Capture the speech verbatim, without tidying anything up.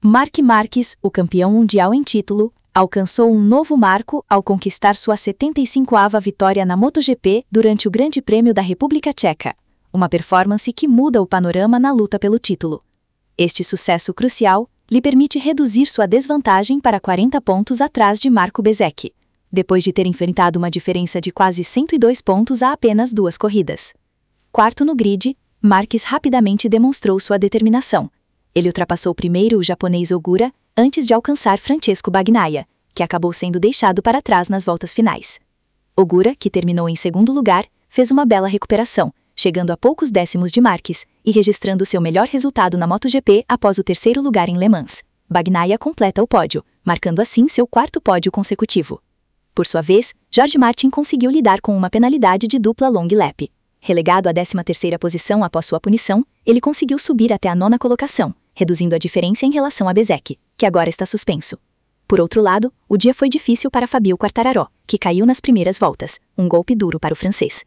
Marc Marques, o campeão mundial em título, alcançou um novo marco ao conquistar sua setenta e cinquª vitória na MotoGP durante o Grande Prêmio da República Tcheca, uma performance que muda o panorama na luta pelo título. Este sucesso crucial lhe permite reduzir sua desvantagem para quarenta pontos atrás de Marco Bezzecchi, depois de ter enfrentado uma diferença de quase cento e dois pontos a apenas duas corridas. Quarto no grid, Marques rapidamente demonstrou sua determinação. Ele ultrapassou primeiro o japonês Ogura, antes de alcançar Francesco Bagnaia, que acabou sendo deixado para trás nas voltas finais. Ogura, que terminou em segundo lugar, fez uma bela recuperação, chegando a poucos décimos de Marques e registrando seu melhor resultado na MotoGP após o terceiro lugar em Le Mans. Bagnaia completa o pódio, marcando assim seu quarto pódio consecutivo. Por sua vez, Jorge Martin conseguiu lidar com uma penalidade de dupla long lap. Relegado à décima terceira posição após sua punição, ele conseguiu subir até a nona colocação, reduzindo a diferença em relação a Bezzecchi, que agora está suspenso. Por outro lado, o dia foi difícil para Fabio Quartararo, que caiu nas primeiras voltas, um golpe duro para o francês.